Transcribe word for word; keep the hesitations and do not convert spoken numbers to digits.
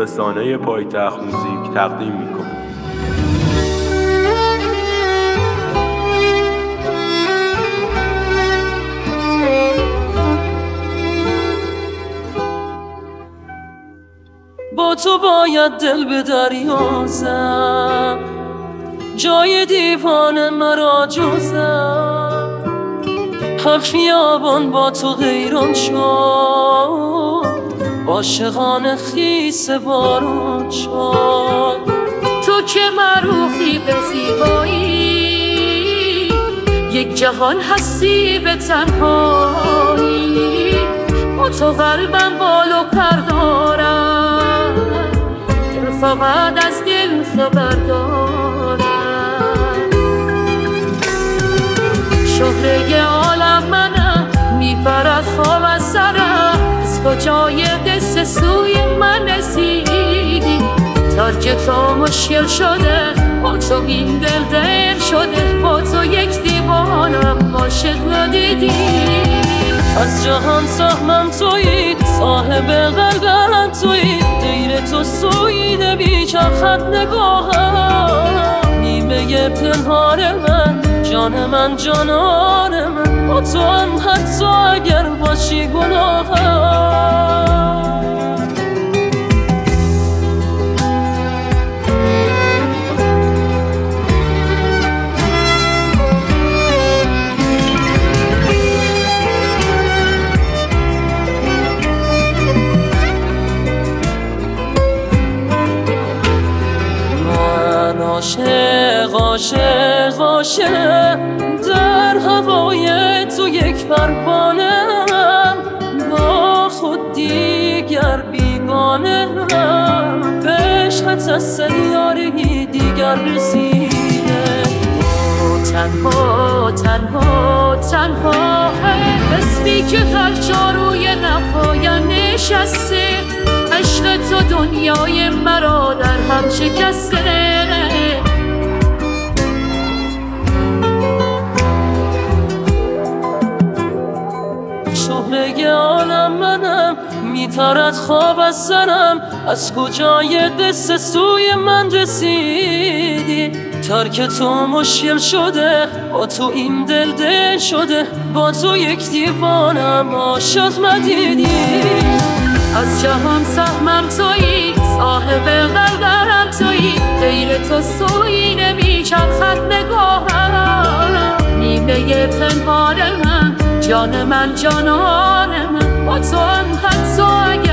رسانه پایتخت موزیک تقدیم می‌کند. با تو باید دل به دریازم، جای دیوانه مرا جزم. هر خیابان با تو غیران شد، عاشقان خیس باران شد. تو که معروفی به زیبایی، یک جهان هستی به تنهایی. با تو قلبم بال و پر دارم، فقط از دل خبر دارم. شهره عالم منم، میپرد خواب از سرم. از کجای قصه سوی من رسیدی؟ ترک تو مشکل شده، با تو این دل دل شده. با تو یک دیوانم عاشق ندیدی. از جهان سهمم تویی، صاحب قلبم تویی. دیر تو سویده بیچرخت نگاهم. نیمه پنهان من، جان من جانان من. با تو هم حتی اگر باشی گناهم. عاشق عاشق عاشق در هوای تو یک پروانه‌ام. با خود دیگر بیگانه‌ام، به عشقت از سیاره‌ای دیگر رسیده. تنها تنها تنها اسمی که هر جا روی نپایم نشسته. عشق تو دنیای مرا در هم شکسته. شهره عالم منم، میپرد خواب از سرم. از کجای قصه سوی من رسیدی؟ ترک تو مشکل شده، با تو این دل دل شده. با تو یک دیوانم عاشق ندیدی. از جهان سهمم تویی، صاحب قلبم تویی. غیر تو سوی نمیچرخد نگاهم. نیمه پنهان من، جان من جانان من. با تو هم حتی